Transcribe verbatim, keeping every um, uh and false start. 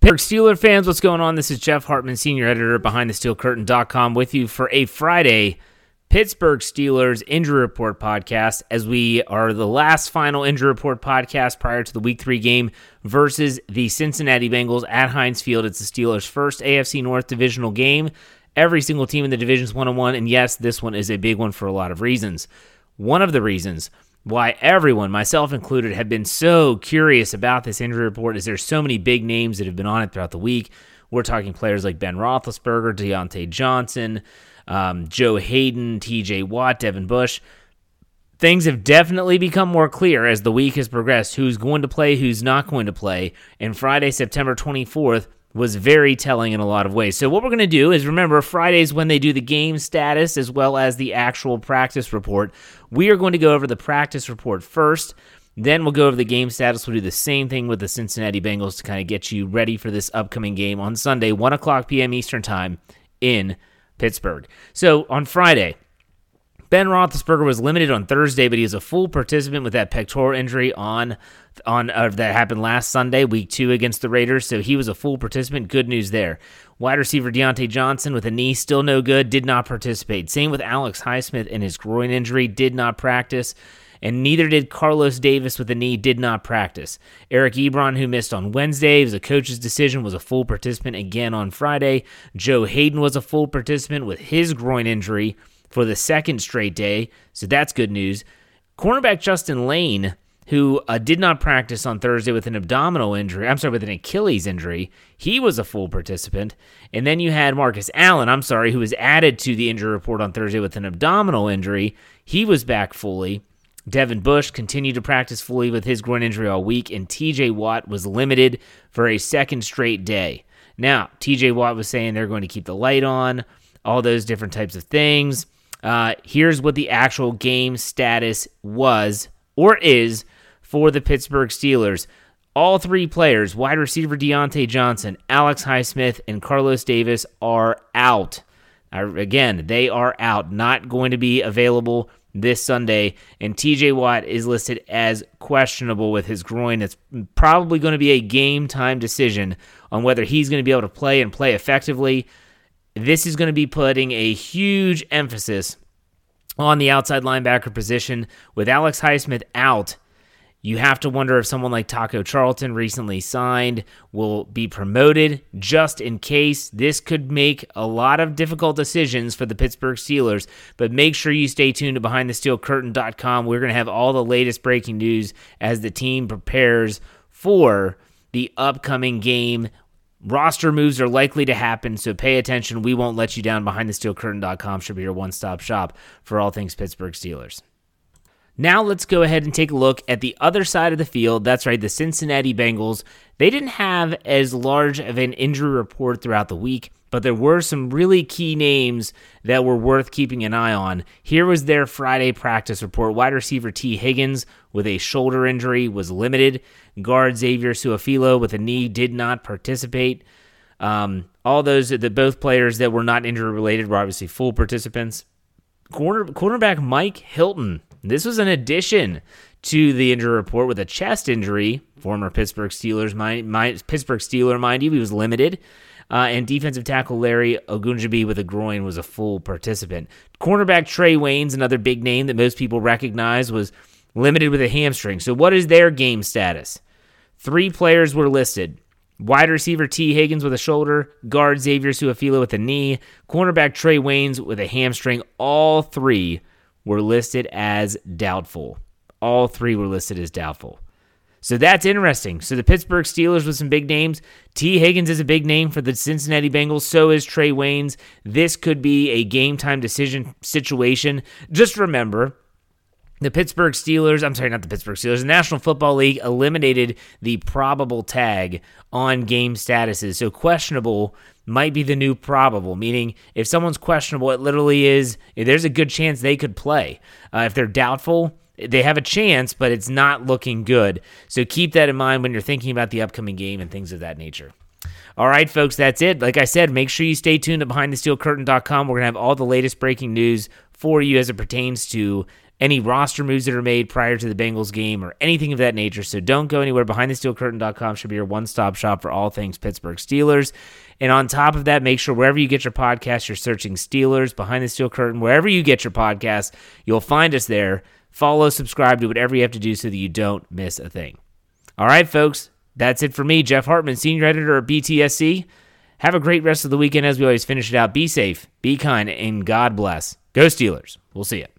Pittsburgh Steelers fans, what's going on? This is Jeff Hartman, senior editor at behind the steel curtain dot com, with you for a Friday Pittsburgh Steelers Injury Report podcast, as we are the last final Injury Report podcast prior to the Week three game versus the Cincinnati Bengals at Heinz Field. It's the Steelers' first A F C North divisional game. Every single team in the division is one and one, and yes, this one is a big one for a lot of reasons. One of the reasons why everyone, myself included, have been so curious about this injury report is there's so many big names that have been on it throughout the week. We're talking players like Ben Roethlisberger, Deontay Johnson, um, Joe Hayden, T J Watt, Devin Bush. Things have definitely become more clear as the week has progressed, who's going to play, who's not going to play, and Friday, September twenty-fourth, was very telling in a lot of ways. So what we're going to do is, remember, Fridays when they do the game status as well as the actual practice report, we are going to go over the practice report first, then we'll go over the game status. We'll do the same thing with the Cincinnati Bengals to kind of get you ready for this upcoming game on Sunday, one o'clock p.m. Eastern Time in Pittsburgh. So on Friday, Ben Roethlisberger was limited on Thursday, but he was a full participant with that pectoral injury on on uh, that happened last Sunday, week two against the Raiders, so he was a full participant. Good news there. Wide receiver Deontay Johnson with a knee, still no good, did not participate. Same with Alex Highsmith and his groin injury, did not practice, and neither did Carlos Davis with a knee, did not practice. Eric Ebron, who missed on Wednesday, it was a coach's decision, was a full participant again on Friday. Joe Hayden was a full participant with his groin injury for the second straight day, so that's good news. Cornerback Justin Lane, who uh, did not practice on Thursday with an abdominal injury, I'm sorry, with an Achilles injury, he was a full participant. And then you had Marcus Allen, I'm sorry, who was added to the injury report on Thursday with an abdominal injury. He was back fully. Devin Bush continued to practice fully with his groin injury all week, and T J Watt was limited for a second straight day. Now, T J Watt was saying they're going to keep the light on, all those different types of things. Uh, here's what the actual game status was or is for the Pittsburgh Steelers. All three players, wide receiver Deontay Johnson, Alex Highsmith, and Carlos Davis, are out. Uh, again, they are out, not going to be available this Sunday, and T J Watt is listed as questionable with his groin. It's probably going to be a game-time decision on whether he's going to be able to play and play effectively. This is going to be putting a huge emphasis on the outside linebacker position. With Alex Highsmith out, you have to wonder if someone like Taco Charlton, recently signed, will be promoted just in case. This could make a lot of difficult decisions for the Pittsburgh Steelers, but make sure you stay tuned to behind the steel curtain dot com. We're going to have all the latest breaking news as the team prepares for the upcoming game. Roster moves are likely to happen, so pay attention. We won't let you down. behind the steel curtain dot com should be your one-stop shop for all things Pittsburgh Steelers. Now let's go ahead and take a look at the other side of the field. That's right, the Cincinnati Bengals. They didn't have as large of an injury report throughout the week, but there were some really key names that were worth keeping an eye on. Here was their Friday practice report. Wide receiver T. Higgins with a shoulder injury was limited. Guard Xavier Su'a-Filo with a knee did not participate. Um, all those, the both players that were not injury-related were obviously full participants. Corner, cornerback Mike Hilton. This was an addition to the injury report with a chest injury. Former Pittsburgh Steelers, mind, mind, Pittsburgh Steeler, mind you, he was limited. Uh, and defensive tackle Larry Ogunjobi with a groin was a full participant. Cornerback Trey Waynes, another big name that most people recognize, was limited with a hamstring. So what is their game status? Three players were listed. Wide receiver T. Higgins with a shoulder, guard Xavier Su'a-Filo with a knee, cornerback Trey Waynes with a hamstring. All three were listed as doubtful. All three were listed as doubtful. So that's interesting. So the Pittsburgh Steelers with some big names. T. Higgins is a big name for the Cincinnati Bengals. So is Trey Waynes. This could be a game-time decision situation. Just remember, the Pittsburgh Steelers, I'm sorry, not the Pittsburgh Steelers, the National Football League eliminated the probable tag on game statuses. So questionable might be the new probable, meaning if someone's questionable, it literally is, there's a good chance they could play. Uh, if they're doubtful, they have a chance, but it's not looking good. So keep that in mind when you're thinking about the upcoming game and things of that nature. All right, folks, that's it. Like I said, make sure you stay tuned to behind the steel curtain dot com. We're going to have all the latest breaking news for you as it pertains to any roster moves that are made prior to the Bengals game or anything of that nature. So don't go anywhere. behind the steel curtain dot com should be your one-stop shop for all things Pittsburgh Steelers. And on top of that, make sure wherever you get your podcast, you're searching Steelers, Behind the Steel Curtain. Wherever you get your podcast, you'll find us there. Follow, subscribe, do whatever you have to do so that you don't miss a thing. All right, folks, that's it for me, Jeff Hartman, Senior Editor at B T S C. Have a great rest of the weekend as we always finish it out. Be safe, be kind, and God bless. Go Steelers. We'll see you.